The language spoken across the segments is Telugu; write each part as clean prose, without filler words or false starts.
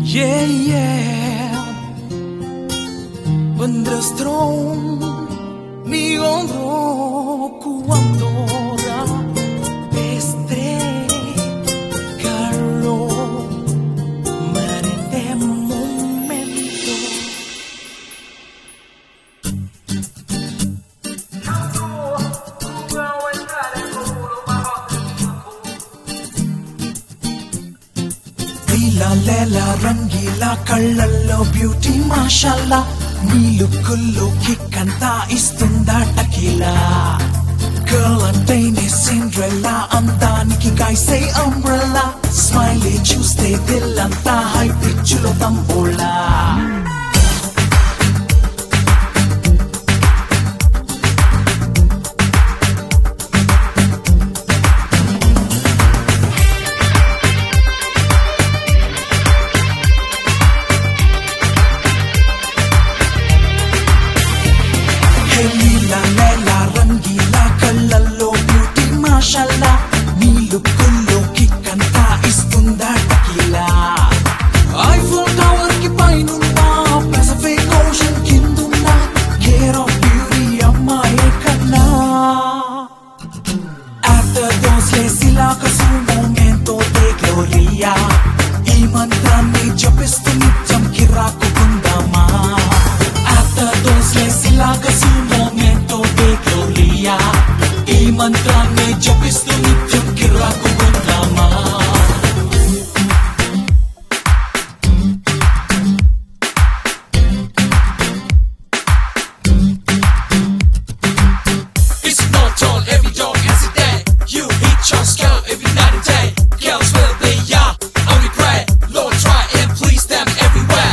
Yeah, yeah. Vendrás tron mi hombro cuando esté caro de momento. Lila lela rangila కళ్ళల్లో బ్యూటీ మాషాల్లా నీ లుక్కుల్లో కిక్ అంతా ఇస్తుందా టకీలా గర్ల్ అంటేనే సిండ్రెల్లా అందానికి కైసే అంబ్రెల్లా స్మైలీ చూస్తే దిల్లంతా హై పిచ్చులో తంబోలా లీలా లేలా రంగీలా కళ్ళల్లో బ్యూటీ మాషాల్లా నీ లుక్కుల్లో కిక్ అంతా ఇస్తుందా టకీలా ఐఫోన్ టవర్ కి పైనున్నా పసిఫిక్ ఓషన్ కిందున్నా కేర్ ఆఫ్ బ్యూటీ అమ్మాయే కన్నా after those లేసిలాక momento de gloria ఈ మంత్రాన్ని జపిస్తూ నిత్యం కిరాకుకుందామా after those లేసిలాక momento de gloria ఈ మంత్రాన్ని జపిస్తూ నిత్యం కిరాకుకుందామా It's not all, every dog has a day. You hit your skill every night and day. Girls will be only pray. Lord try and please them everywhere.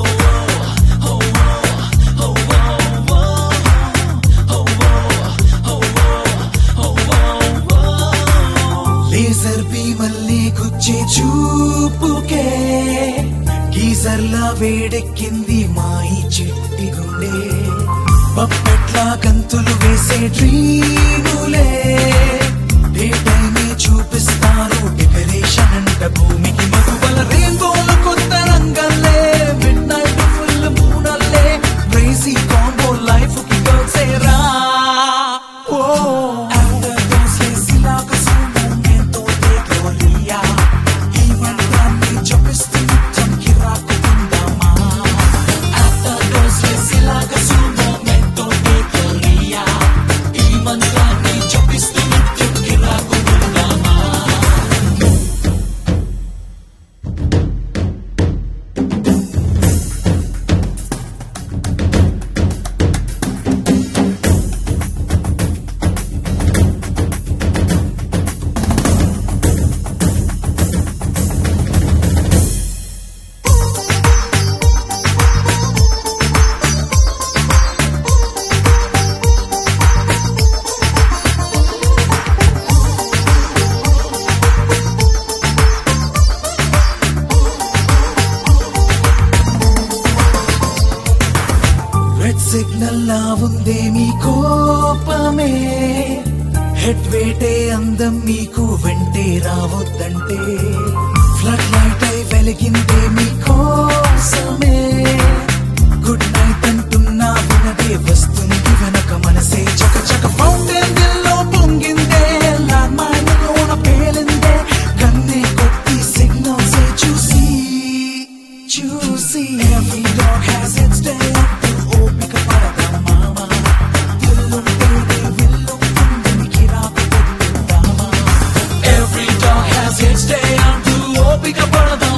Laser బీమల్ని గుచ్చే చూపుకే గీజర్లా వేడెక్కింది మాయి చిట్టి గుండె పప్పెట్లా గంతులు వేసే డ్రీములే డే టైమే చూపిస్తారు డెకరేషన్ అంట భూమికి మధుబల రెయిన్బోల కొత్త రంగల్లే మిడ్ నైట్ ఫుల్ మూడల్లే క్రేజీ కాంబో లైఫ్ కి గోసేరా ఓ after those లేసిలాక momento de gloria ఈ మంత్రాన్ని జపిస్తూ నిత్యం కిరాకుకుందామా after those లేసిలాక momento de gloria ఈ మంత్రాన్ని జపిస్తూ నిత్యం కిరాకుకుందామా రెడ్ సిగ్నల్ లా ఉందే మీ కోపమే హెడ్ వేటే అందం మీకు వెంటే రావద్దంటే ఫ్లడ్ లైట్ అయి వెలిగిందే మీ కోసమే గుడ్ నైట్ అంటున్నా వినదే వస్తుంది వెనక మనసే చక చక ఫౌంటైన్ దిల్లో పొంగిందే ల్యాండ్ మైన్ లోన పేలిందే కన్నే కొట్టి సిగ్నల్స్ చూసి చూసి every dog has its day ఓపిక పడదా మామా దిల్లుంటేనే విల్లుంటుంది కిరాకు పెట్టుదామా every dog has its day అంటూ ఓపిక పడదా